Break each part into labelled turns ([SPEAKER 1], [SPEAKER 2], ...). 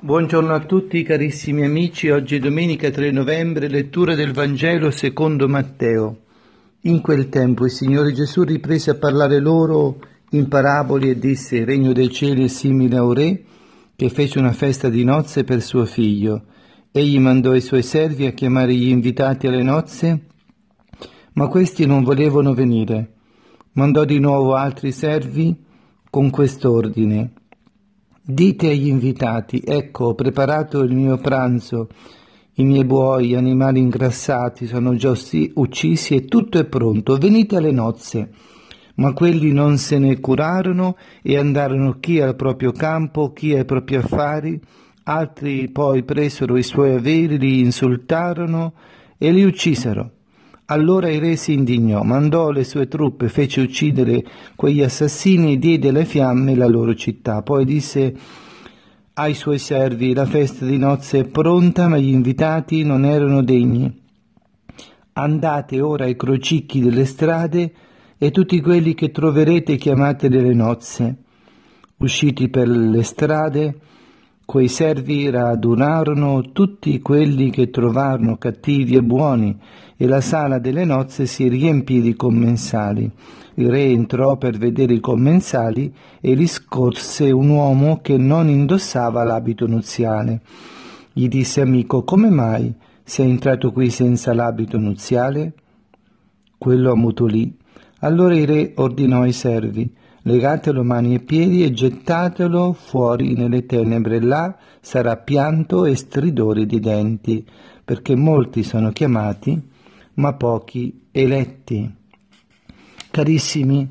[SPEAKER 1] Buongiorno a tutti carissimi amici, oggi è domenica 3 novembre, lettura del Vangelo secondo Matteo. In quel tempo il Signore Gesù riprese a parlare loro in paraboli e disse: il regno dei cieli è simile a un re che fece una festa di nozze per suo figlio. Egli mandò i suoi servi a chiamare gli invitati alle nozze, ma questi non volevano venire. Mandò di nuovo altri servi con quest'ordine: dite agli invitati: ecco, ho preparato il mio pranzo, i miei buoi, gli animali ingrassati sono già uccisi e tutto è pronto, venite alle nozze. Ma quelli non se ne curarono e andarono chi al proprio campo, chi ai propri affari. Altri poi presero i suoi averi, li insultarono e li uccisero. Allora il re si indignò, mandò le sue truppe, fece uccidere quegli assassini e diede alle fiamme la loro città. Poi disse ai suoi servi: la festa di nozze è pronta, ma gli invitati non erano degni. Andate ora ai crocicchi delle strade e tutti quelli che troverete chiamateli alle nozze. Usciti per le strade, quei servi radunarono tutti quelli che trovarono, cattivi e buoni, e la sala delle nozze si riempì di commensali. Il re entrò per vedere i commensali e riscorse un uomo che non indossava l'abito nuziale. Gli disse: amico, come mai sei entrato qui senza l'abito nuziale? Quello ammutolì. Allora il re ordinò ai servi: legatelo mani e piedi e gettatelo fuori nelle tenebre, là sarà pianto e stridore di denti, perché molti sono chiamati, ma pochi eletti. Carissimi,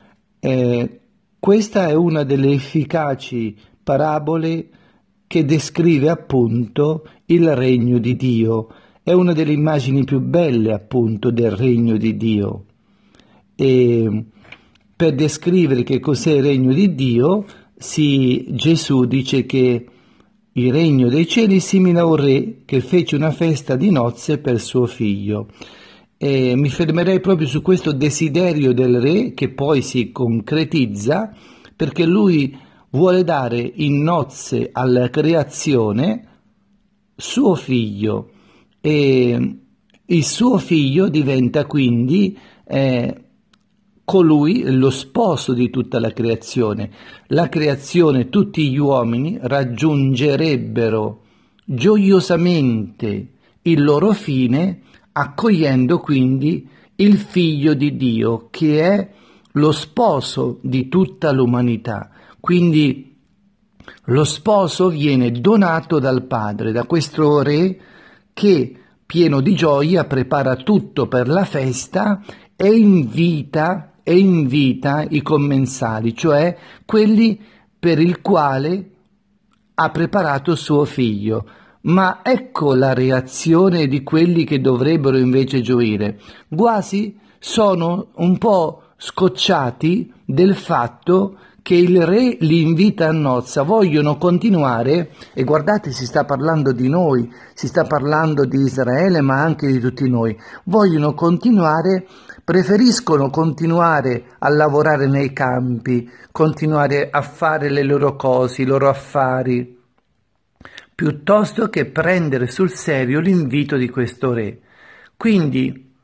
[SPEAKER 1] questa è una delle efficaci parabole che descrive appunto il regno di Dio. È una delle immagini più belle appunto del regno di Dio. E per descrivere che cos'è il regno di Dio, Gesù dice che il regno dei cieli è simile a un re che fece una festa di nozze per suo figlio. E mi fermerei proprio su questo desiderio del re, che poi si concretizza perché lui vuole dare in nozze alla creazione suo figlio, e il suo figlio diventa quindi colui, lo sposo di tutta la creazione. La creazione, tutti gli uomini raggiungerebbero gioiosamente il loro fine accogliendo quindi il figlio di Dio, che è lo sposo di tutta l'umanità. Quindi lo sposo viene donato dal Padre, da questo re che, pieno di gioia, prepara tutto per la festa e invita i commensali, cioè quelli per il quale ha preparato suo figlio. Ma ecco la reazione di quelli che dovrebbero invece gioire. Quasi sono un po' scocciati del fatto che il re li invita a nozze, vogliono continuare, e guardate, si sta parlando di noi, si sta parlando di Israele, ma anche di tutti noi, vogliono continuare, preferiscono continuare a lavorare nei campi, continuare a fare le loro cose, i loro affari, piuttosto che prendere sul serio l'invito di questo re. Quindi,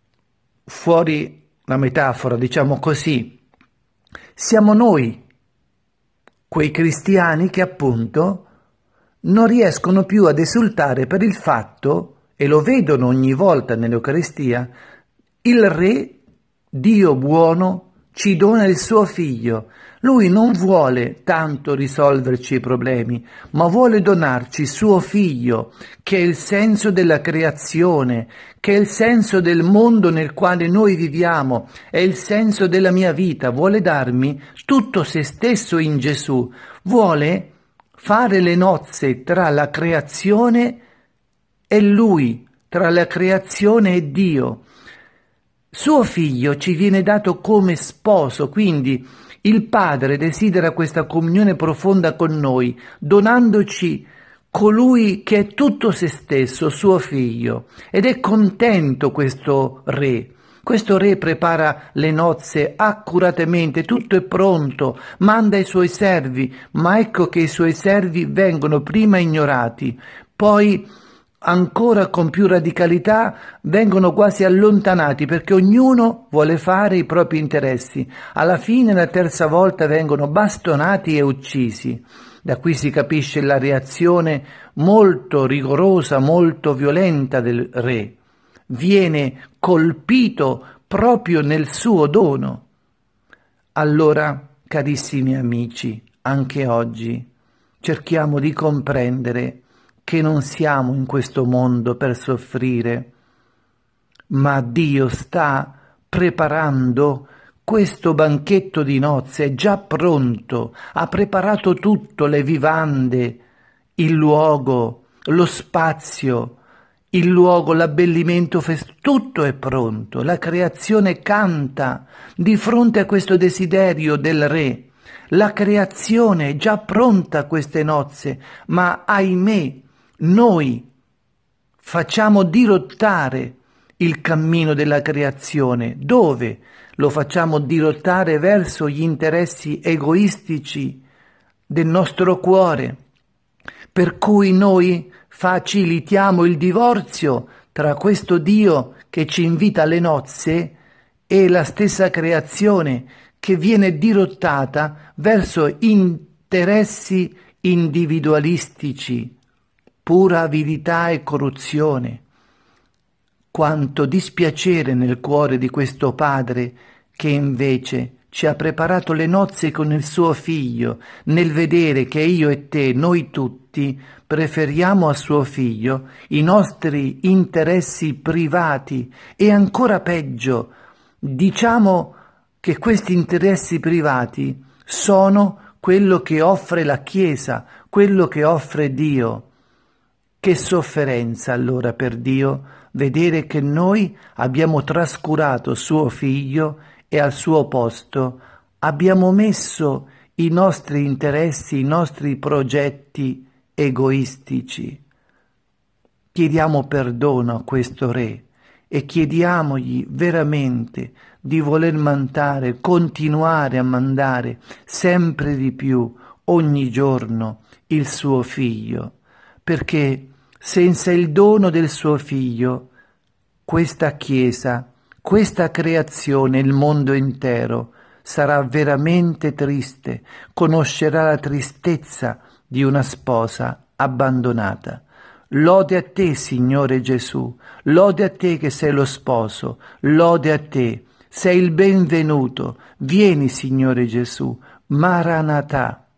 [SPEAKER 1] fuori la metafora, diciamo così, siamo noi, quei cristiani che appunto non riescono più ad esultare per il fatto, e lo vedono ogni volta nell'Eucaristia, il Re, Dio buono, ci dona il suo figlio. Lui non vuole tanto risolverci i problemi, ma vuole donarci suo figlio, che è il senso della creazione, che è il senso del mondo nel quale noi viviamo, è il senso della mia vita. Vuole darmi tutto se stesso in Gesù, vuole fare le nozze tra la creazione e Lui, tra la creazione e Dio. Suo figlio ci viene dato come sposo, quindi il Padre desidera questa comunione profonda con noi, donandoci colui che è tutto se stesso, suo figlio, ed è contento questo re Questo re prepara le nozze accuratamente, tutto è pronto, manda i suoi servi, ma ecco che i suoi servi vengono prima ignorati, poi ancora con più radicalità vengono quasi allontanati perché ognuno vuole fare i propri interessi. Alla fine, la terza volta, vengono bastonati e uccisi. Da qui si capisce la reazione molto rigorosa, molto violenta del re. Viene colpito proprio nel suo dono. Allora, carissimi amici, anche oggi cerchiamo di comprendere che non siamo in questo mondo per soffrire, ma Dio sta preparando questo banchetto di nozze, è già pronto, ha preparato tutto, le vivande, il luogo, lo spazio, il luogo, l'abbellimento, tutto è pronto. La creazione canta di fronte a questo desiderio del re. La creazione è già pronta a queste nozze, ma ahimè, noi facciamo dirottare il cammino della creazione. Dove? Lo facciamo dirottare verso gli interessi egoistici del nostro cuore, per cui noi facilitiamo il divorzio tra questo Dio che ci invita alle nozze e la stessa creazione che viene dirottata verso interessi individualistici, pura avidità e corruzione. Quanto dispiacere nel cuore di questo padre che invece ci ha preparato le nozze con il suo figlio, nel vedere che io e te, noi tutti, preferiamo a suo figlio i nostri interessi privati e ancora peggio, diciamo che questi interessi privati sono quello che offre la Chiesa, quello che offre Dio. Che sofferenza allora per Dio vedere che noi abbiamo trascurato suo figlio e al suo posto abbiamo messo i nostri interessi, i nostri progetti egoistici. Chiediamo perdono a questo re e chiediamogli veramente di voler mandare, continuare a mandare sempre di più ogni giorno il suo figlio, perché senza il dono del suo figlio questa Chiesa, questa creazione, il mondo intero sarà veramente triste, conoscerà la tristezza di una sposa abbandonata. Lode a te, Signore Gesù, lode a te che sei lo sposo, lode a te, sei il benvenuto. Vieni, Signore Gesù, Maranatha.